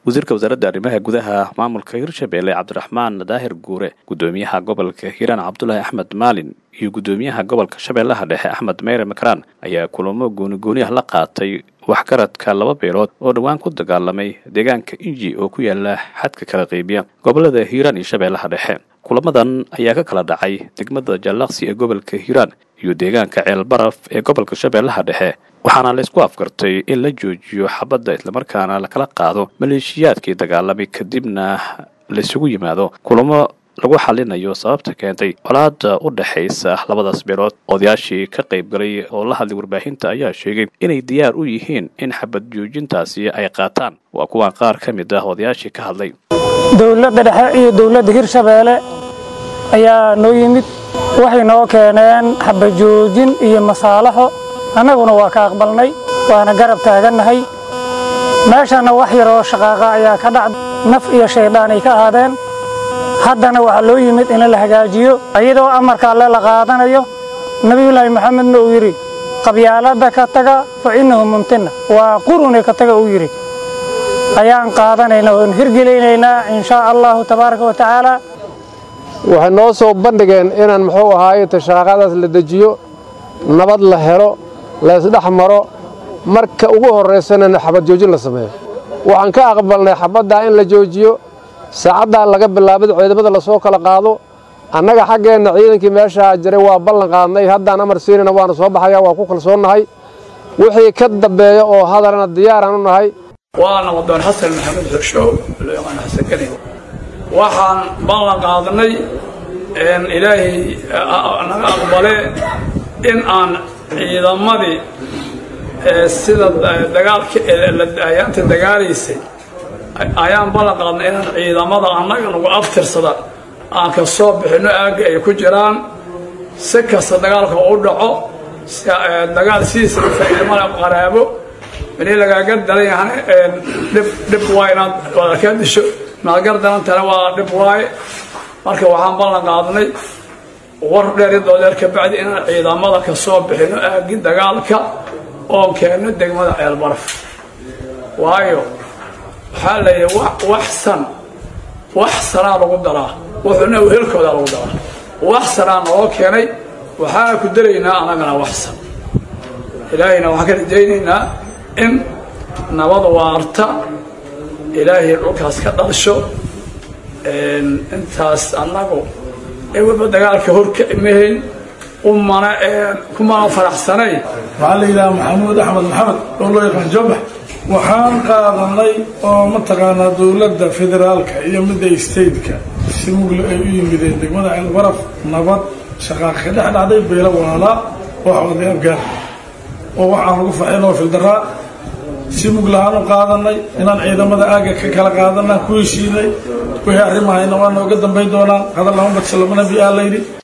wasiirka wasaaradda arrimaha gudaha maamulka Hirshabelle Cabdiraxmaan Daahir Guure, gudoomiyaha gobolka Hiiraan Cabdullaahi Axmed Maalin iyo gudoomiyaha gobolka Shabeellaha Dhexe Axmed Meere Makraan ayaa kulamo gooni la qaatay waxgaradka laba beelood oo dhawaan ku dagaalamay deegaanka Inji oo ku yaala xadka kala qaybiya gobolada Hiiraan iyo Shabeellaha Dhexe. Kulamadan ayaa ka kala dhacay degmada Jallaqsi ee gobolka Hiiraan iyo deegaanka Ceel Baraf ee gobolka Shabeellaha Dhexe, waxaana la isku afkartay in la joojiyo xabadda isla markaana la kala qaado maleeshiyaadkii dagaalamay kadibna la isugu yimaado kulamo lagu xalinayo sababta keentay colaadda u dhaxaysa labadaas beelood. Odayaashii ka qayb galay oo la hadlay warbaahinta ayaa sheegay inay diyaar u yihiin in xabad joojintaasi ay qaataan. waa kuwan qaar ka mid ah odayaashii ka hadlay. dawladda dhexe iyo dawladda Hirshabelle ayaa noo yimid, waxay noo keeneen xabad joojin iyo masaalaxo, annaguna waa ka aqbalnay, waana garab taaganahay. meeshana wax yar oo shaqaaqa ayaa ka dhacday, naf iyo shaydaan ay ka aadeen. haddana waxa loo yimid in la hagaajiyo ayadoo amarka alle la qaadanayo. nabiyullaahi maxamedna uu yiri qabyaalada ka taga fa innahu mumtina waa qurun ka taga uu yiri ayaan qaadanayna oo hirgeleynayna insha Allah tabaaraka wa taala. waxay noo soo bandhigeen inaan muxuu ahaayay shaqadaas la dajiyo, nabad la helo, la isdhex maro, marka ugu horeysana xabad joojin la sameeyo. waxaan ka aqbalnay xabadda in la joojiyo saacada laga bilaabo ciidamada la soo kala qaado. annaga xageena ciidankii meesha jiray waa ballan qaadnay, haddana amar siinayna waana soo baxaya, waa ku kalsoonahay. wixii ka dambeeya oo hadalna diyaar aan u nahay. waana wadaan Xasan Maxamed Hirshaw leeyahay Xasan Kani waxaan ballan qaadnay in Ilaahay naga aqbale in aan ciidamadii sida dagaalka ayaanta dagaalaysay ayaan ballan qaadnay in ciidamada annaga nagu aftirsada aan ka soo bixino aaga ay ku jiraan si kasta dagaalka u dhaco dagaal siisa faa'iido qaraabo in laga gadalay dib waayna wada ka disho ma gardan tana waa dib waay. marka waxaan ballan qaadnay war dheer doolar ka bacdi in ciidamada ka soo bixino aagii dagaalka oo keeno degmada Ceel Baraf. waayo xalay waxsan lagu daraa wuxuuna weelkooda lagu daraa waxsan oo keenay waxaan ku daraynaa anagana waxsan. ilaahayna waxaan ka rajaynaynaa in nabad waarta ilaahay dhulkaas ka dhasho. intaas annagu wada dagaalka horka imahayn kumana faraxsanay. waxaa la yidhaha maxamuud axmed maxamed oo loo yaqaan Jabbax. waxaan qaadanay oo mataqaanaa dawladda federaalka iyo midda stateka si mugla ay u yimideen degmada Ceel Baraf, nabad shaqaaqa ka dhex dhacday beelo walaalaa wax wada afgaar oo waxaan lagu faxinoo fildaraa si muglahaan u qaadanay inaan ciidamada aaga ka kala qaadanaa ku heshiinay. wixii arrimahayna waa nooga dambayn doonaan hadal lama badsalo nabi aa layidhi.